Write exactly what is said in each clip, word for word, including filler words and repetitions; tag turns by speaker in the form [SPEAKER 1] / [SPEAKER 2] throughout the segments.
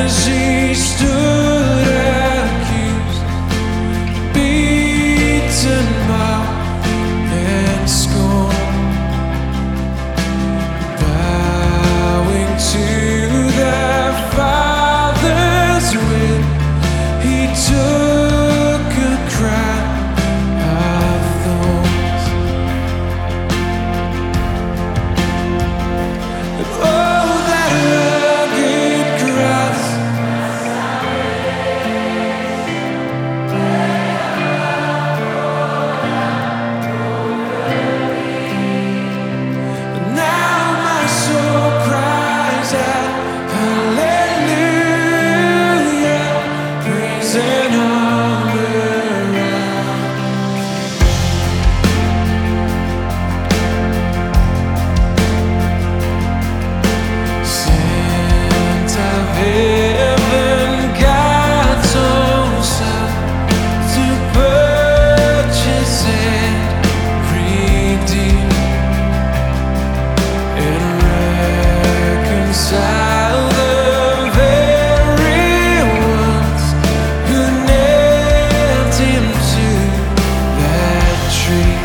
[SPEAKER 1] as he stood accused, beaten, mocked, and scorned, bowing to their Father's will, he took a crown of thorns. And oh, that rugged cross, and now my soul cries out, hallelujah, praise and honor. Sent of heaven, God's own Son, to purchase and redeem and reconcile the very ones who nailed him to that tree.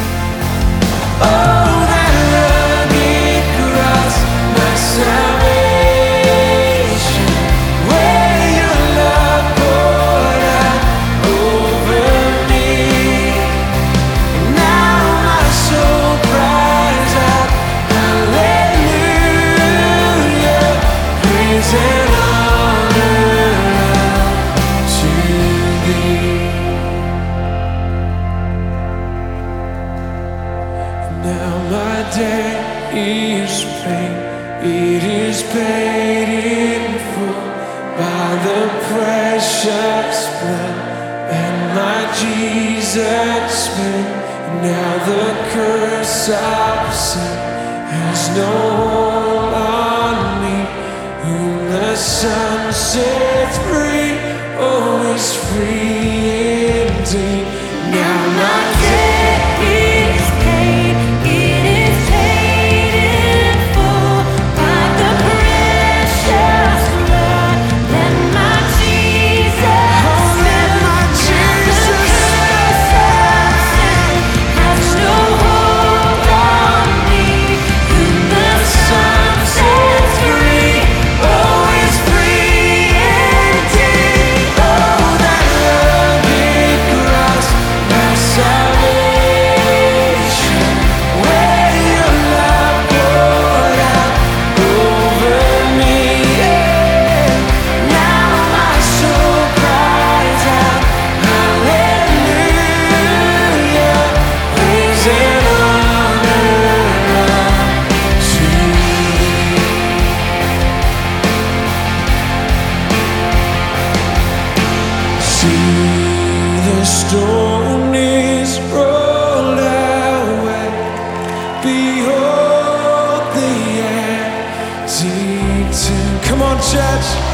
[SPEAKER 1] Oh, that rugged cross, my salvation, where your love poured out over me. Now my soul cries out, hallelujah, praise and honor to thee. Now my debt is paid, it is paid in full by the precious blood and my Jesus paid. Now the curse of sin has no hold on me. Whom the Son sets free, oh, is free indeed. Now my debt is paid, it is paid in full by the precious blood that my Jesus spilled. Now the curse of sin has no hold on me. Whom the Son sets free, oh, is free indeed. Oh, that rugged cross, my salvation, where your love poured out over me. Now my soul cries out, hallelujah, praise and honor to thee. See, the stone is rolled away. Behold the empty tomb. Come on, church.